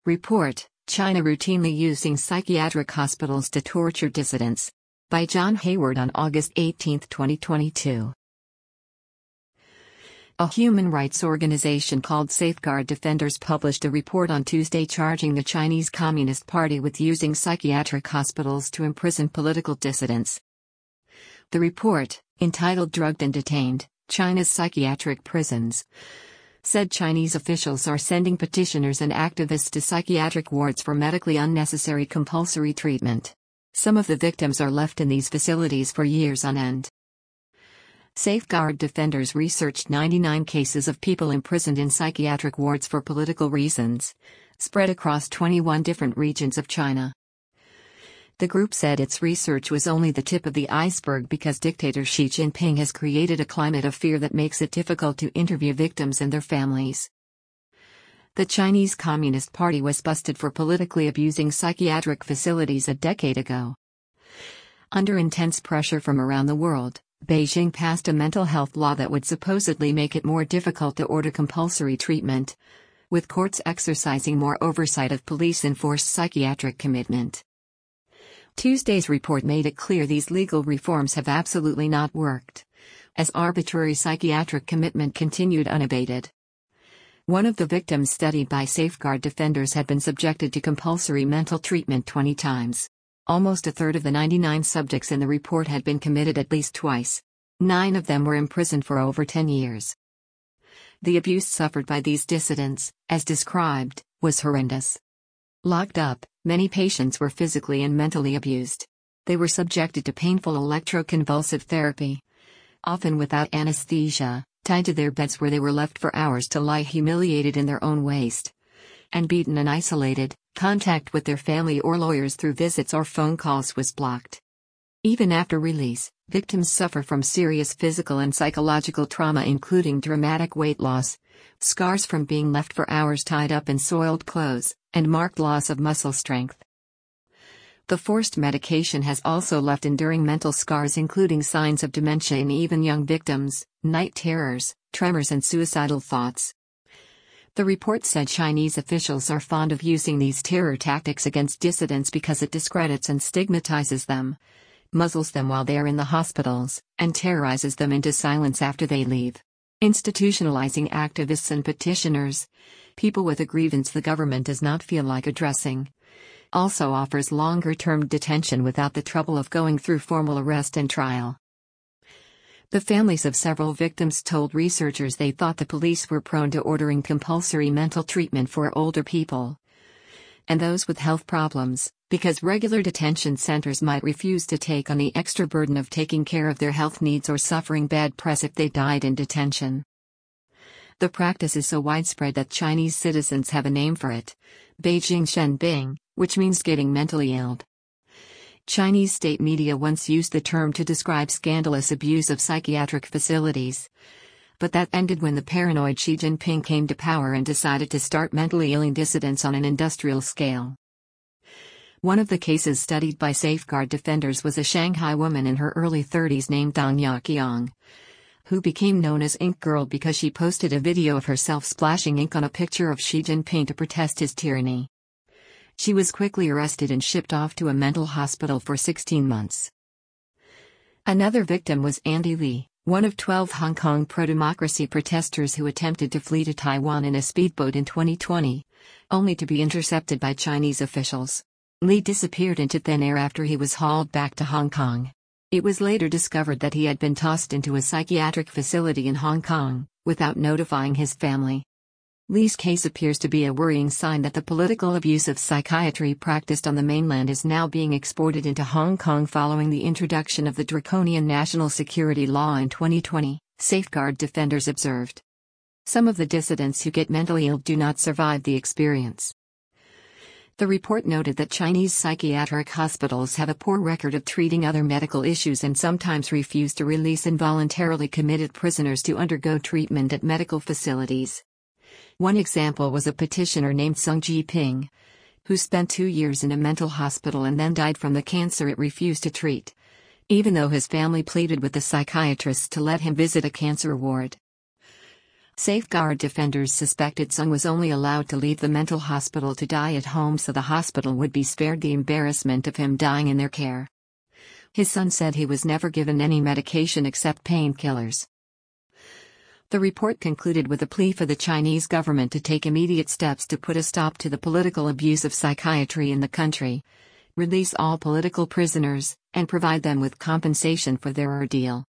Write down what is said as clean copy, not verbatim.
Report: China routinely using psychiatric hospitals to torture dissidents. By John Hayward on August 18, 2022. A human rights organization called Safeguard Defenders published a report on Tuesday charging the Chinese Communist Party with using psychiatric hospitals to imprison political dissidents. The report, entitled Drugged and Detained: China's Psychiatric Prisons, said Chinese officials are sending petitioners and activists to psychiatric wards for medically unnecessary compulsory treatment. Some of the victims are left in these facilities for years on end. Safeguard Defenders researched 99 cases of people imprisoned in psychiatric wards for political reasons, spread across 21 different regions of China. The group said its research was only the tip of the iceberg because dictator Xi Jinping has created a climate of fear that makes it difficult to interview victims and their families. The Chinese Communist Party was busted for politically abusing psychiatric facilities a decade ago. Under intense pressure from around the world, Beijing passed a mental health law that would supposedly make it more difficult to order compulsory treatment, with courts exercising more oversight of police-enforced psychiatric commitment. Tuesday's report made it clear these legal reforms have absolutely not worked, as arbitrary psychiatric commitment continued unabated. One of the victims studied by Safeguard Defenders had been subjected to compulsory mental treatment 20 times. Almost a third of the 99 subjects in the report had been committed at least twice. 9 of them were imprisoned for over 10 years. The abuse suffered by these dissidents, as described, was horrendous. Locked up, many patients were physically and mentally abused. They were subjected to painful electroconvulsive therapy, often without anesthesia, tied to their beds where they were left for hours to lie humiliated in their own waste, and beaten and isolated. Contact with their family or lawyers through visits or phone calls was blocked. Even after release, victims suffer from serious physical and psychological trauma, including dramatic weight loss, scars from being left for hours tied up in soiled clothes, and marked loss of muscle strength. The forced medication has also left enduring mental scars, including signs of dementia in even young victims, night terrors, tremors, and suicidal thoughts. The report said Chinese officials are fond of using these terror tactics against dissidents because it discredits and stigmatizes them, muzzles them while they are in the hospitals, and terrorizes them into silence after they leave. Institutionalizing activists and petitioners, people with a grievance the government does not feel like addressing, also offers longer-term detention without the trouble of going through formal arrest and trial. The families of several victims told researchers they thought the police were prone to ordering compulsory mental treatment for older people and those with health problems, because regular detention centers might refuse to take on the extra burden of taking care of their health needs or suffering bad press if they died in detention. The practice is so widespread that Chinese citizens have a name for it: Beijing Shenbing, which means getting mentally ill. Chinese state media once used the term to describe scandalous abuse of psychiatric facilities, but that ended when the paranoid Xi Jinping came to power and decided to start mentally illing dissidents on an industrial scale. One of the cases studied by Safeguard Defenders was a Shanghai woman in her early 30s named Dong Yaqiang, who became known as Ink Girl because she posted a video of herself splashing ink on a picture of Xi Jinping to protest his tyranny. She was quickly arrested and shipped off to a mental hospital for 16 months. Another victim was Andy Lee, one of 12 Hong Kong pro-democracy protesters who attempted to flee to Taiwan in a speedboat in 2020, only to be intercepted by Chinese officials. Lee disappeared into thin air after he was hauled back to Hong Kong. It was later discovered that he had been tossed into a psychiatric facility in Hong Kong, without notifying his family. Lee's case appears to be a worrying sign that the political abuse of psychiatry practiced on the mainland is now being exported into Hong Kong following the introduction of the draconian national security law in 2020, Safeguard Defenders observed. Some of the dissidents who get mentally ill do not survive the experience. The report noted that Chinese psychiatric hospitals have a poor record of treating other medical issues and sometimes refuse to release involuntarily committed prisoners to undergo treatment at medical facilities. One example was a petitioner named Sung Ji-ping, who spent 2 years in a mental hospital and then died from the cancer it refused to treat, even though his family pleaded with the psychiatrists to let him visit a cancer ward. Safeguard defenders suspected Sung was only allowed to leave the mental hospital to die at home so the hospital would be spared the embarrassment of him dying in their care. His son said he was never given any medication except painkillers. The report concluded with a plea for the Chinese government to take immediate steps to put a stop to the political abuse of psychiatry in the country, release all political prisoners, and provide them with compensation for their ordeal.